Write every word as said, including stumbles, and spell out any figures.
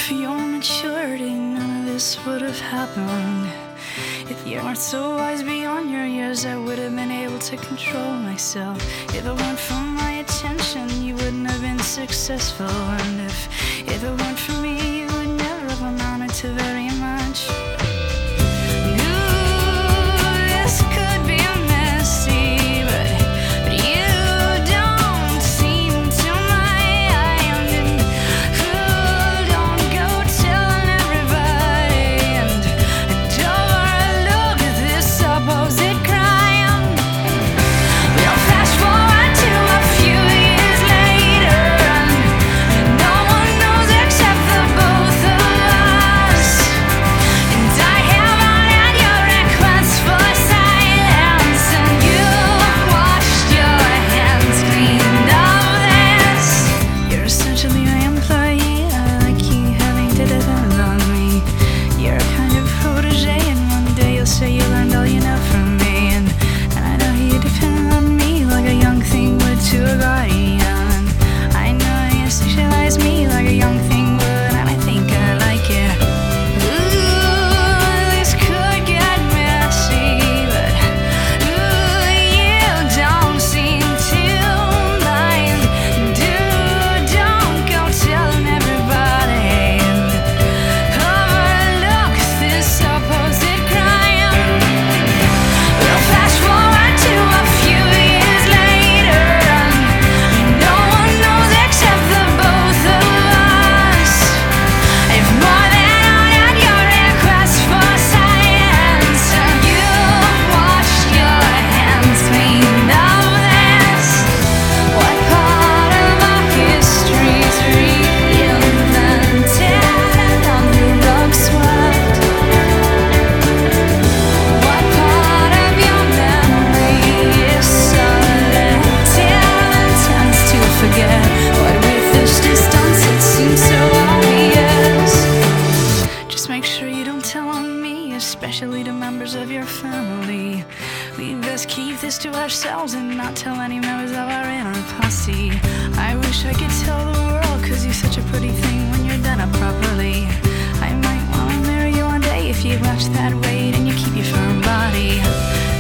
for your maturity, none of this would have happened. If you weren't so wise beyond your years, I would have been able to control myself. If it weren't for my attention, you wouldn't have been successful. And if, if it weren't for me, you would never have amounted to very much. Especially to members of your family. We best keep this to ourselves and not tell any members of our inner posse. I wish I could tell the world, cause you're such a pretty thing when you're done up properly. I might wanna marry you one day if you watch that weight and you keep your firm body.